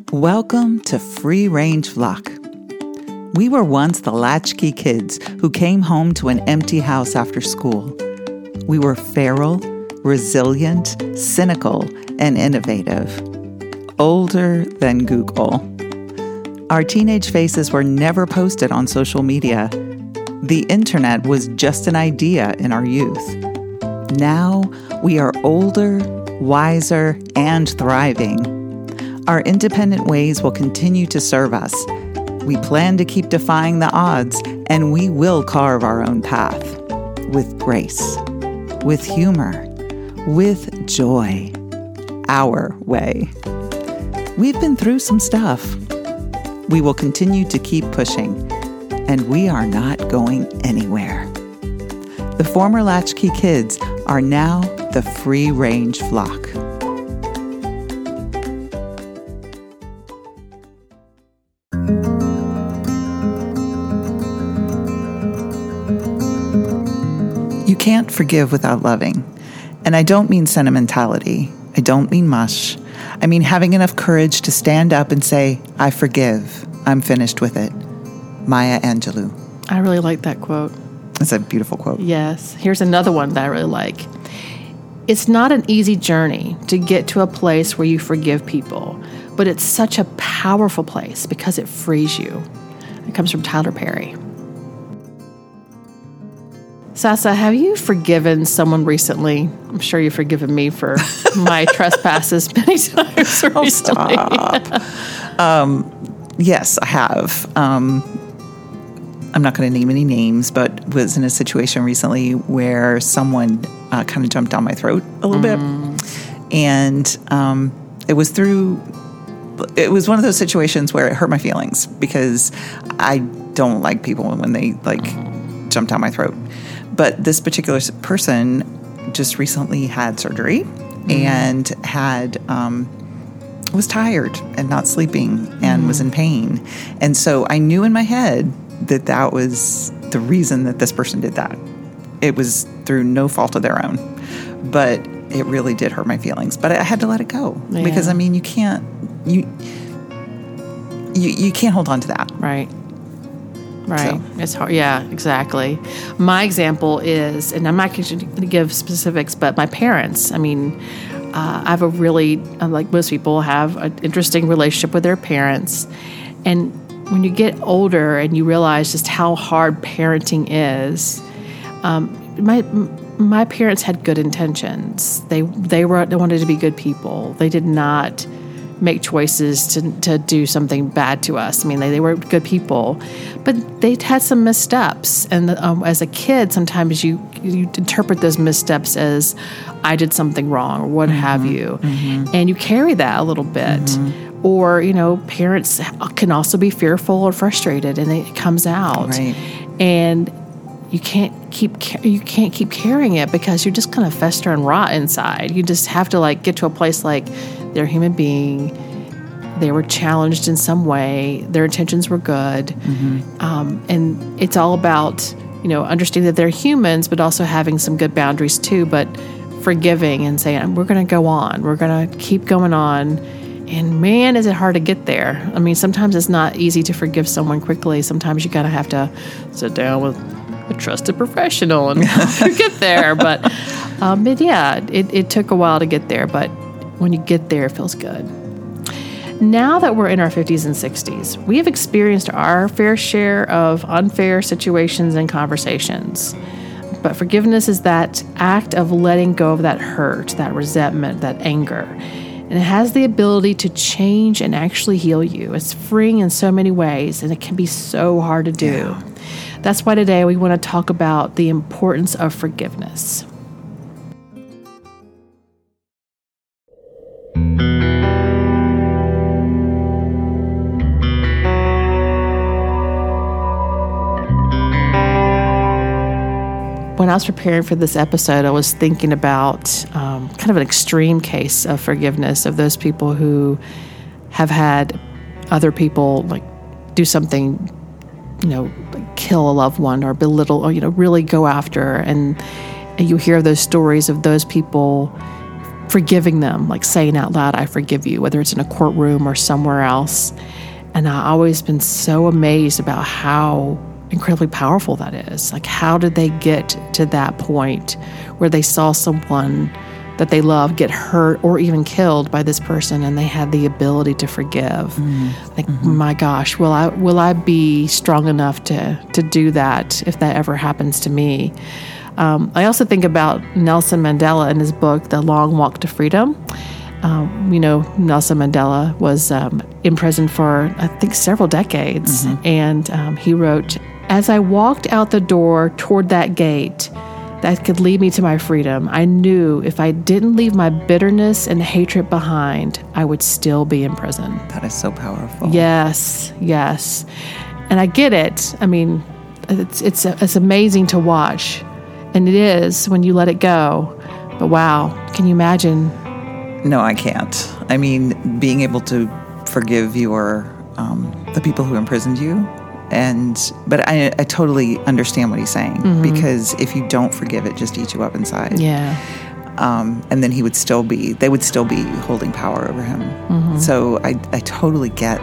Welcome to Free Range Flock. We were once the latchkey kids who came home to an empty house after school. We were feral, resilient, cynical, and innovative. Older than Google. Our teenage faces were never posted on social media. The internet was just an idea in our youth. Now we are older, wiser, and thriving. Our independent ways will continue to serve us. We plan to keep defying the odds, and we will carve our own path. With grace, with humor, with joy. Our way. We've been through some stuff. We will continue to keep pushing, and we are not going anywhere. The former latchkey kids are now the Free Range Flock. You can't forgive without loving. And I don't mean sentimentality. I don't mean mush. I mean having enough courage to stand up and say, I forgive. I'm finished with it. Maya Angelou. I really like that quote. It's a beautiful quote. Yes. Here's another one that I really like. It's not an easy journey to get to a place where you forgive people, but it's such a powerful place because it frees you. It comes from Tyler Perry. Sasa, have you forgiven someone recently? I'm sure you've forgiven me for my trespasses many times recently. Stop. Yes, I have. I'm not going to name any names, but was in a situation recently where someone kind of jumped down my throat a little bit. And it was one of those situations where it hurt my feelings because I don't like people when they jump down my throat. But this particular person just recently had surgery and was tired and not sleeping and was in pain. And so I knew in my head that was the reason that this person did that. It was through no fault of their own. But it really did hurt my feelings. But I had to let it go. Yeah. Because, I mean, you can't hold on to that. Right. So. It's hard. Yeah, exactly. My example is, and I'm not going to give specifics, but my parents. I mean, I have a really, like most people, have an interesting relationship with their parents. And when you get older and you realize just how hard parenting is, my parents had good intentions. They wanted to be good people. They did not make choices to do something bad to us. I mean, they were good people, but they'd had some missteps. And as a kid, sometimes you interpret those missteps as I did something wrong or what have you. And you carry that a little bit. Or, parents can also be fearful or frustrated and it comes out. Right. And you can't keep carrying it because you're just kind of fester and rot inside. You just have to get to a place they're a human being. They were challenged in some way. Their intentions were good. And it's all about, understanding that they're humans, but also having some good boundaries too, but forgiving and saying, we're going to go on. We're going to keep going on. And man, is it hard to get there. I mean, sometimes it's not easy to forgive someone quickly. Sometimes you kind of have to sit down with a trusted professional and get there. But yeah, it took a while to get there. But when you get there, it feels good. Now that we're in our 50s and 60s, we have experienced our fair share of unfair situations and conversations. But forgiveness is that act of letting go of that hurt, that resentment, that anger. And it has the ability to change and actually heal you. It's freeing in so many ways, and it can be so hard to do. Yeah. That's why today we want to talk about the importance of forgiveness. When I was preparing for this episode, I was thinking about kind of an extreme case of forgiveness of those people who have had other people do something, kill a loved one or belittle or, really go after. And you hear those stories of those people forgiving them, like saying out loud, I forgive you, whether it's in a courtroom or somewhere else. And I've always been so amazed about how incredibly powerful that is. Like, how did they get to that point where they saw someone that they love get hurt or even killed by this person, and they had the ability to forgive? My gosh, will I be strong enough to do that if that ever happens to me? I also think about Nelson Mandela in his book, The Long Walk to Freedom. Nelson Mandela was in prison for, I think, several decades. And he wrote, as I walked out the door toward that gate that could lead me to my freedom, I knew if I didn't leave my bitterness and hatred behind, I would still be in prison. That is so powerful. Yes. And I get it. I mean, it's amazing to watch. And it is when you let it go. But wow, can you imagine? No, I can't. I mean, being able to forgive the people who imprisoned you. But I totally understand what he's saying, because if you don't forgive, it just eats you up inside. Yeah. And then they would still be holding power over him. So I totally get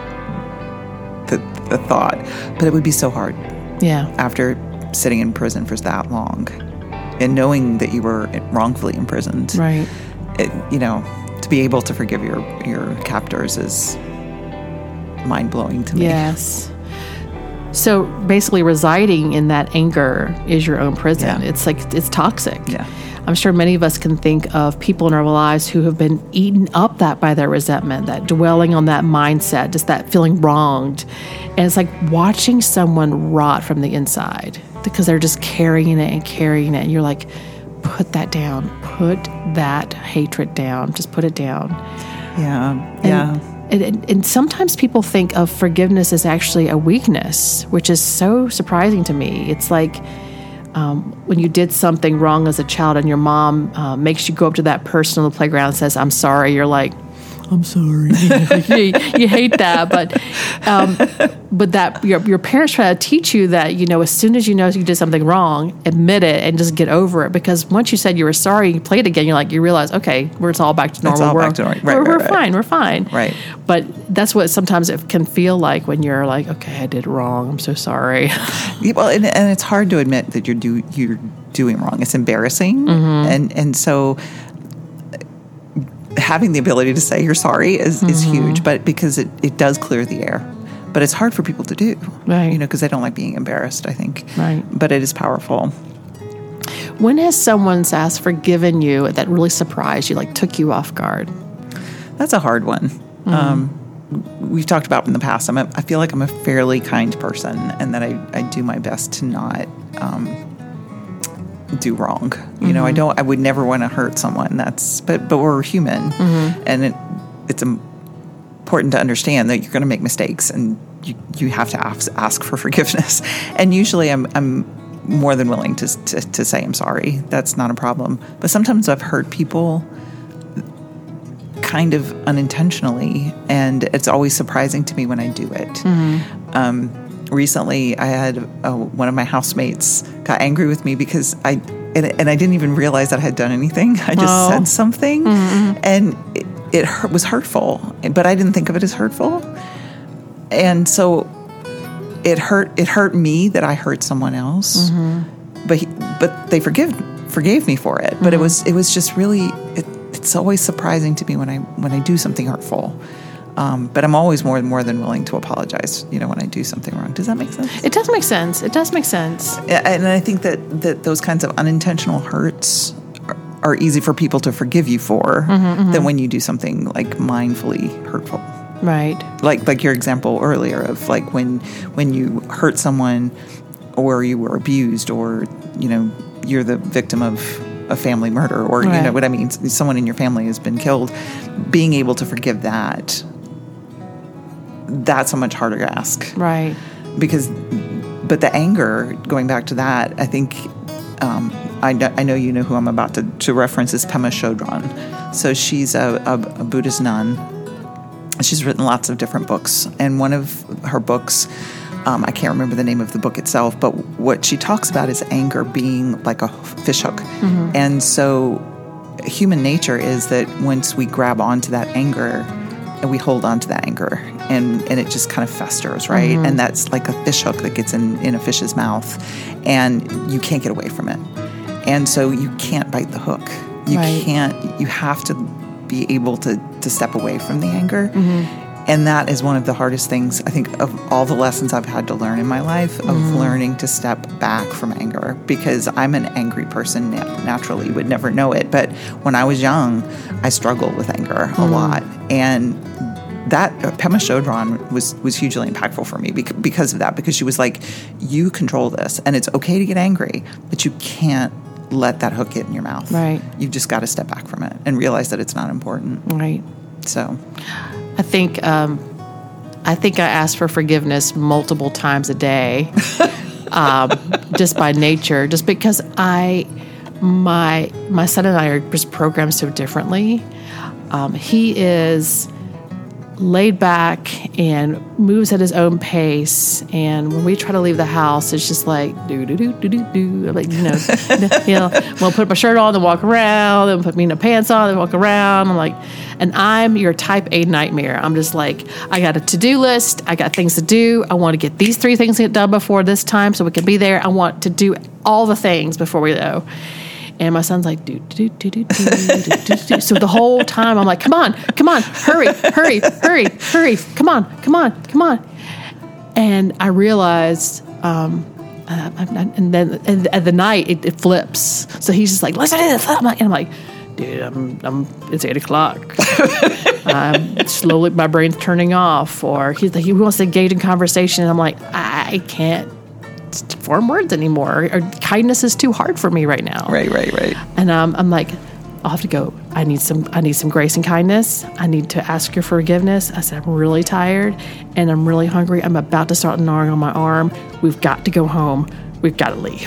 the thought, but it would be so hard. Yeah. After sitting in prison for that long and knowing that you were wrongfully imprisoned. Right. To be able to forgive your captors is mind-blowing to me. Yes. So basically residing in that anger is your own prison. Yeah. It's toxic. Yeah. I'm sure many of us can think of people in our lives who have been eaten up by their resentment, that dwelling on that mindset, just that feeling wronged. And it's like watching someone rot from the inside because they're just carrying it. And you're like, put that down. Put that hatred down. Just put it down. Yeah. And sometimes people think of forgiveness as actually a weakness, which is so surprising to me. It's like when you did something wrong as a child and your mom makes you go up to that person on the playground and says, I'm sorry. You're like, I'm sorry. you hate that. But that your parents try to teach you that, as soon as you know you did something wrong, admit it and just get over it. Because once you said you were sorry, you play it again, you realize, okay, it's all back to normal. It's all back to normal. We're fine. We're fine. Right. But that's what sometimes it can feel like when you're like, okay, I did wrong. I'm so sorry. Well, and it's hard to admit that you're doing wrong. It's embarrassing. And so having the ability to say you're sorry is huge, but because it does clear the air. But it's hard for people to do, right? Because they don't like being embarrassed, I think. Right. But it is powerful. When has someone forgiven you that really surprised you, like took you off guard? That's a hard one. We've talked about in the past. I feel like I'm a fairly kind person, and that I do my best to not do wrong. I would never want to hurt someone. But we're human, and it's important to understand that you're going to make mistakes, and you have to ask for forgiveness. And usually, I'm more than willing to say I'm sorry. That's not a problem. But sometimes I've hurt people kind of unintentionally, and it's always surprising to me when I do it. Recently, I had one of my housemates got angry with me because I didn't even realize that I had done anything. I just said something, and it was hurtful, but I didn't think of it as hurtful, and so it hurt me that I hurt someone else. But they forgave me for it. But it was just really it's always surprising to me when I do something hurtful. But I'm always more than willing to apologize, when I do something wrong. Does that make sense? It does make sense. And I think that those kinds of unintentional hurts are easy for people to forgive you for than when you do something like mindfully hurtful. Right. Like your example earlier of like when you hurt someone or you were abused or, you're the victim of a family murder or, right. You know what I mean? Someone in your family has been killed. Being able to forgive that's a much harder ask. Right. But the anger, going back to that, I think, I know you know who I'm about to reference is Pema Chodron. So she's a Buddhist nun. She's written lots of different books. And one of her books, I can't remember the name of the book itself, but what she talks about is anger being like a fishhook. And so human nature is that once we grab onto that anger, and we hold on to that anger, and it just kind of festers, right? Mm-hmm. And that's like a fish hook that gets in a fish's mouth, and you can't get away from it. And so you can't bite the hook. You Right. can't. You have to be able to step away from the anger. Mm-hmm. And that is one of the hardest things, I think, of all the lessons I've had to learn in my life, of learning to step back from anger, because I'm an angry person naturally, would never know it. But when I was young, I struggled with anger a lot. And that Pema Chodron was hugely impactful for me because of that, because she was like, you control this, and it's okay to get angry, but you can't let that hook get in your mouth. Right. You've just got to step back from it and realize that it's not important. Right. So I think I ask for forgiveness multiple times a day, just by nature, just because my son and I are just programmed so differently. He is laid back and moves at his own pace, and when we try to leave the house, it's just like do do do do do do. Like we'll put my shirt on and walk around, and put pants on and walk around. And I'm your type A nightmare. I'm just like, I got a to-do list. I got things to do. I want to get these 3 things done before this time so we can be there. I want to do all the things before we go. And my son's like, do. So the whole time I'm like, come on, hurry, come on. And I realized, and then at the night it flips. So he's just like, listen to this. I'm like, dude, it's 8:00. Slowly my brain's turning off. Or he wants to engage in conversation, and I'm like, I can't form words anymore. Or kindness is too hard for me right now. Right. And I'm like, I'll have to go. I need some grace and kindness. I need to ask your forgiveness. I said, I'm really tired and I'm really hungry. I'm about to start gnawing on my arm. We've got to go home. We've got to leave.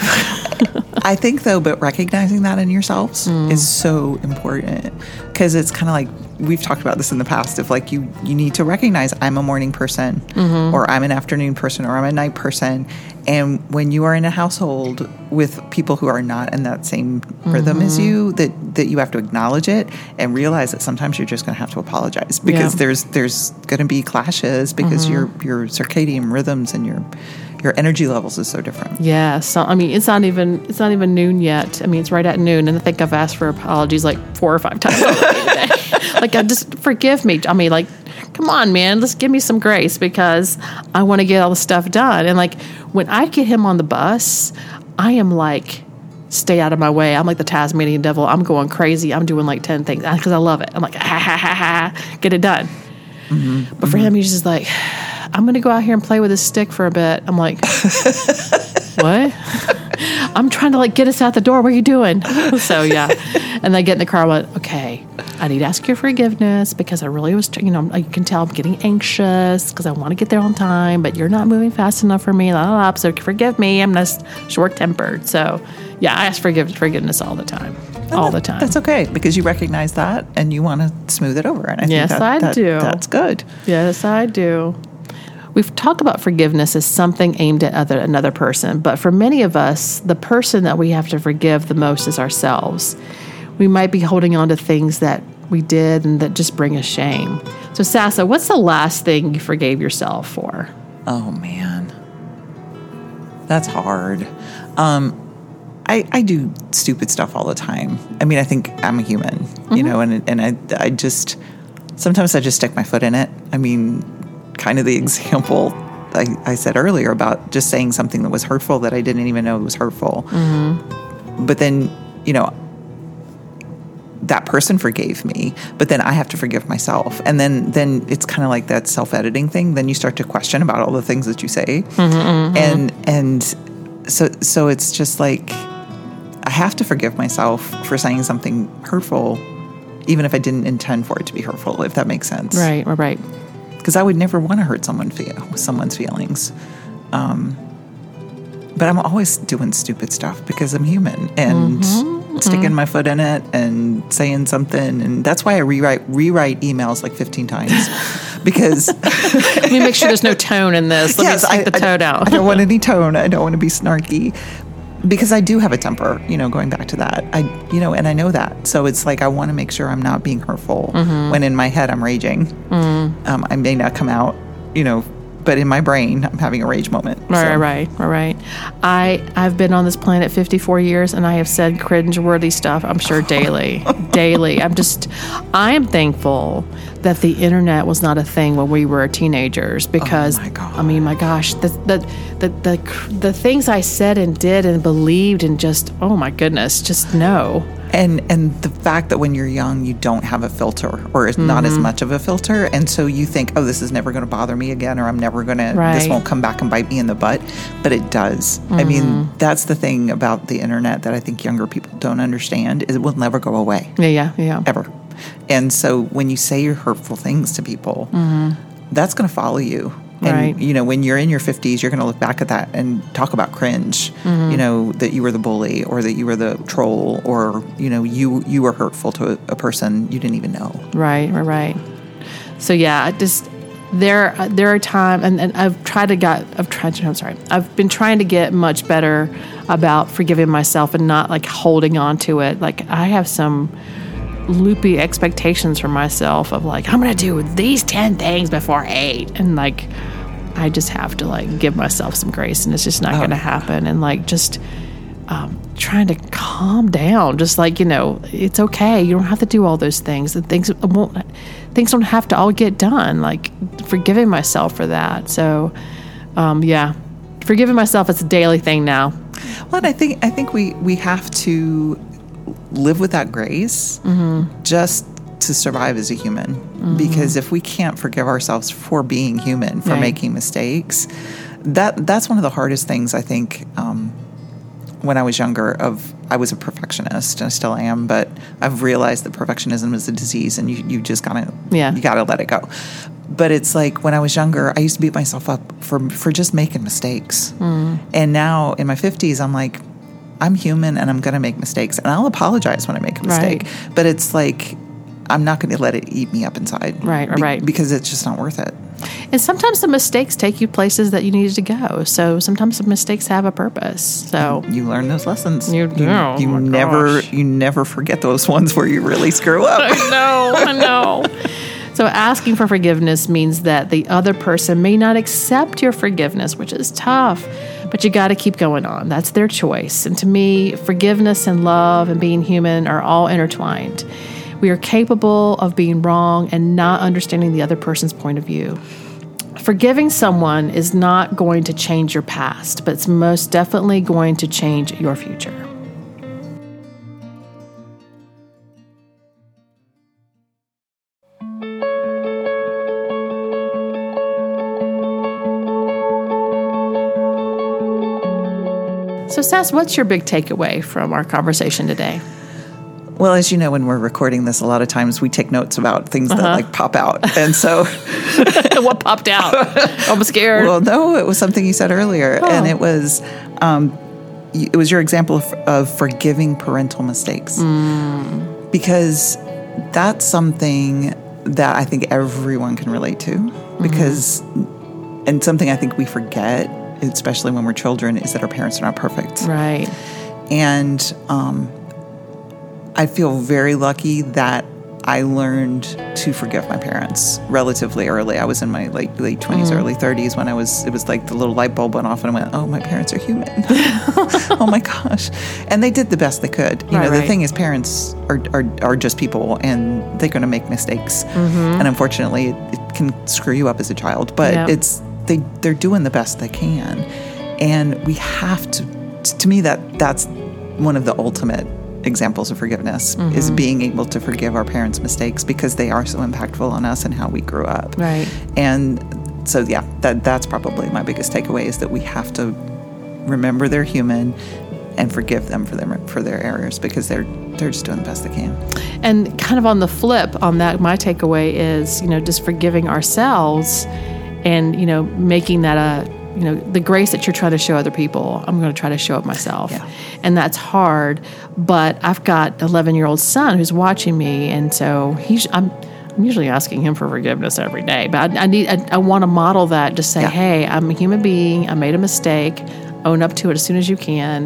I think, though, but recognizing that in yourselves is so important, because it's kind of like, we've talked about this in the past, of like, you need to recognize, I'm a morning person, or I'm an afternoon person, or I'm a night person. And when you are in a household with people who are not in that same rhythm as you, that you have to acknowledge it and realize that sometimes you're just going to have to apologize, because there's going to be clashes, because your circadian rhythms and your energy levels is so different. Yeah. So, it's not even noon yet. It's right at noon. And I think I've asked for apologies like 4 or 5 times already today. Like, just forgive me. Come on, man, let's give me some grace, because I want to get all the stuff done. And like, when I get him on the bus, I am like, stay out of my way. I'm like the Tasmanian devil. I'm going crazy. I'm doing like 10 things because I love it. I'm like, ha, get it done. But for him, he's just like, I'm going to go out here and play with this stick for a bit. I'm like, what? I'm trying to like get us out the door. What are you doing? So yeah. And I get in the car. I went, okay, I need to ask your forgiveness, because I really was, you can tell I'm getting anxious because I want to get there on time, but you're not moving fast enough for me. So forgive me. I'm just short-tempered. So yeah, I ask forgiveness all the time. All the time. That's okay, because you recognize that and you want to smooth it over. And I think I do. That's good. Yes, I do. We've talked about forgiveness as something aimed at another person, but for many of us, the person that we have to forgive the most is ourselves. We might be holding on to things that we did and that just bring us shame. So, Sasa, what's the last thing you forgave yourself for? Oh, man. That's hard. I do stupid stuff all the time. I think I'm a human, you know, and I just, sometimes I just stick my foot in it. Kind of the example I said earlier about just saying something that was hurtful that I didn't even know was hurtful. But then, that person forgave me, but then I have to forgive myself. And then it's kind of like that self-editing thing. Then you start to question about all the things that you say. And so it's just like, I have to forgive myself for saying something hurtful, even if I didn't intend for it to be hurtful, if that makes sense. Right. Because I would never want to hurt someone's feelings. But I'm always doing stupid stuff because I'm human, and sticking my foot in it and saying something. And that's why I rewrite emails like 15 times. Because let me make sure there's no tone in this. Let me take the tone out. I don't want any tone. I don't want to be snarky. because I do have a temper, going back to that. And I know that. So it's like I want to make sure I'm not being hurtful when in my head I'm raging. I may not come out, but in my brain I'm having a rage moment. Right. I've been on this planet 54 years and I have said cringe-worthy stuff, I'm sure, daily. I am thankful that the internet was not a thing when we were teenagers because, my gosh, the things I said and did and believed and just, oh my goodness, just no. And the fact that when you're young, you don't have a filter or it's not as much of a filter. And so you think, oh, this is never going to bother me again, or I'm never going to, this won't come back and bite me in the butt. But it does. I mean, that's the thing about the internet that I think younger people don't understand is it will never go away. Yeah. Ever. And so when you say your hurtful things to people, that's going to follow you. And, when you're in your 50s, you're going to look back at that and talk about cringe, that you were the bully or that you were the troll or, you were hurtful to a person you didn't even know. Right. So, yeah, there are times, and I've been trying to get much better about forgiving myself and not like holding on to it. Like I have some loopy expectations for myself of like, I'm going to do these 10 things before 8. And like, I just have to like give myself some grace and it's just not going to happen. And like, just trying to calm down, just like, it's okay. You don't have to do all those things. The things don't have to all get done. Like forgiving myself for that. So, forgiving myself, it's a daily thing now. Well, and I think we have to live with that grace just to survive as a human. Because if we can't forgive ourselves for being human, for making mistakes, that's one of the hardest things, I think, when I was younger. I was a perfectionist, and I still am, but I've realized that perfectionism is a disease, and you just gotta let it go. But it's like when I was younger, I used to beat myself up for just making mistakes. And now in my 50s, I'm like, I'm human and I'm going to make mistakes, and I'll apologize when I make a mistake. Right. But it's like, I'm not going to let it eat me up inside. Right. Because it's just not worth it. And sometimes the mistakes take you places that you needed to go. So sometimes the mistakes have a purpose. So you learn those lessons. You never forget those ones where you really screw up. I know. So asking for forgiveness means that the other person may not accept your forgiveness, which is tough, but you got to keep going on. That's their choice. And to me, forgiveness and love and being human are all intertwined. We are capable of being wrong and not understanding the other person's point of view. Forgiving someone is not going to change your past, but it's most definitely going to change your future. So, Sass, what's your big takeaway from our conversation today? Well, as you know, when we're recording this, a lot of times we take notes about things that like pop out. And so what popped out? I'm scared. Well, no, it was something you said earlier. And it was your example of forgiving parental mistakes. Because that's something that I think everyone can relate to. Because, and something I think we forget, especially when we're children, is that our parents are not perfect. Right. And I feel very lucky that I learned to forgive my parents relatively early. I was in my late 20s, early 30s when it was like the little light bulb went off and I went, oh, my parents are human. Oh my gosh. And they did the best they could. The thing is, parents are just people and they're going to make mistakes. And unfortunately, it can screw you up as a child, but they're doing the best they can. And we have to me, that's one of the ultimate examples of forgiveness is being able to forgive our parents' mistakes because they are so impactful on us and how we grew up. Right. And so, that's probably my biggest takeaway is that we have to remember they're human and forgive them for their errors because they're just doing the best they can. And kind of on the flip on that, my takeaway is, just forgiving ourselves and, making that the grace that you're trying to show other people, I'm going to try to show it myself. Yeah. And that's hard, but I've got an 11-year-old son who's watching me, and so I'm usually asking him for forgiveness every day. But I want to model that, just say, hey, I'm a human being, I made a mistake, own up to it as soon as you can.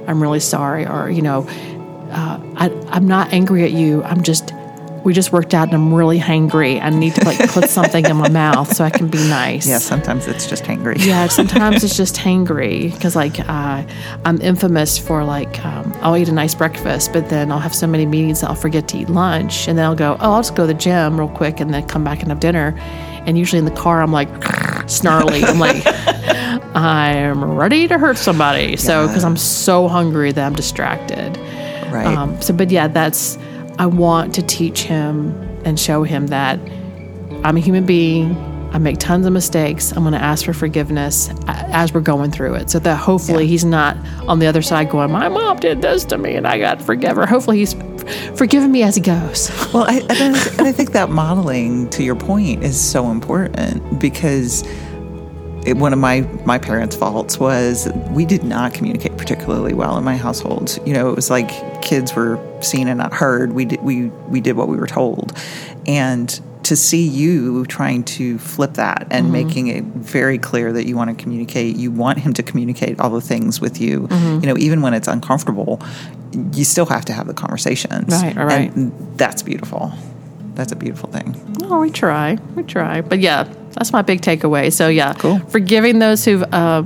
I'm really sorry, or, I'm not angry at you. We just worked out and I'm really hangry. I need to put something in my mouth so I can be nice. Yeah, sometimes it's just hangry. Yeah, sometimes it's just hangry because I'm infamous for I'll eat a nice breakfast, but then I'll have so many meetings that I'll forget to eat lunch, and then I'll go, I'll just go to the gym real quick and then come back and have dinner. And usually in the car, I'm snarly. I'm I'm ready to hurt somebody. So because I'm so hungry that I'm distracted. Right. I want to teach him and show him that I'm a human being. I make tons of mistakes. I'm going to ask for forgiveness as we're going through it, so that hopefully he's not on the other side going, my mom did this to me and I got to forgive her. Hopefully he's forgiving me as he goes. Well, I think that modeling, to your point, is so important because one of my parents' faults was we did not communicate particularly well in my household. It was like kids were seen and not heard. We did what we were told. And to see you trying to flip that and making it very clear that you want to communicate, you want him to communicate all the things with you, even when it's uncomfortable, you still have to have the conversations. Right. And that's beautiful. That's a beautiful thing. Oh, we try. But yeah, that's my big takeaway. So yeah, cool. Forgiving those who've,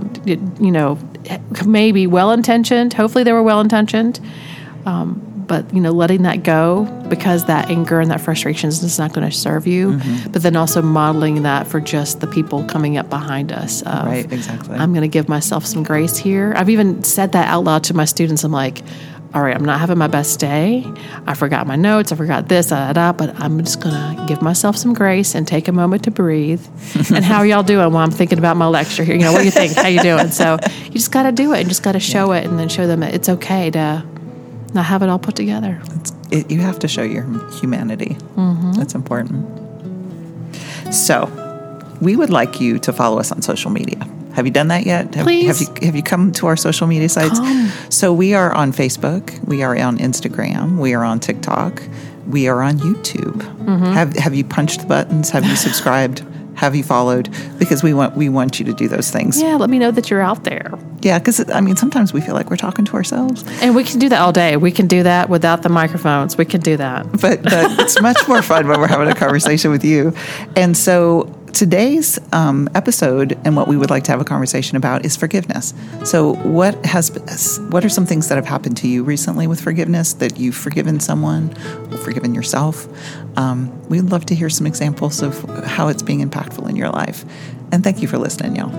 maybe well-intentioned. Hopefully they were well-intentioned. But, letting that go because that anger and that frustration is not going to serve you. But then also modeling that for just the people coming up behind us. Right, exactly. I'm going to give myself some grace here. I've even said that out loud to my students. I'm like, all right, I'm not having my best day. I forgot my notes. I forgot this, but I'm just going to give myself some grace and take a moment to breathe. And how are y'all doing while I'm thinking about my lecture here? What do you think? How you doing? So you just got to do it and just got to show it and then show them that it's okay to not have it all put together. You have to show your humanity. That's important. So we would like you to follow us on social media. Have you done that yet? Please. Have you come to our social media sites? So we are on Facebook. We are on Instagram. We are on TikTok. We are on YouTube. Have you punched the buttons? Have you subscribed? Have you followed? Because we want you to do those things. Yeah, let me know that you're out there. Yeah, because sometimes we feel like we're talking to ourselves. And we can do that all day. We can do that without the microphones. We can do that. But it's much more fun when we're having a conversation with you. And so today's episode and what we would like to have a conversation about is forgiveness. So what are some things that have happened to you recently with forgiveness, that you've forgiven someone or forgiven yourself? We'd love to hear some examples of how it's being impactful in your life. And thank you for listening, y'all.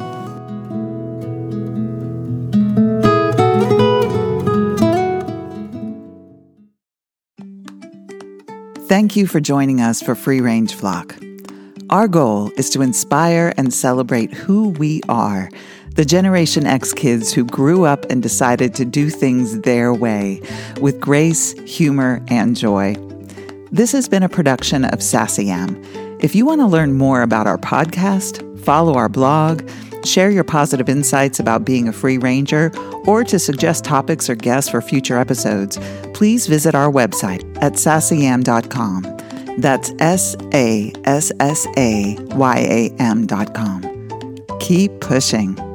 Thank you for joining us for Free Range Flock. Our goal is to inspire and celebrate who we are, the Generation X kids who grew up and decided to do things their way, with grace, humor, and joy. This has been a production of SassyAm. If you want to learn more about our podcast, follow our blog, share your positive insights about being a free ranger, or to suggest topics or guests for future episodes, please visit our website at sassayam.com. That's SASSAYAM.com. Keep pushing.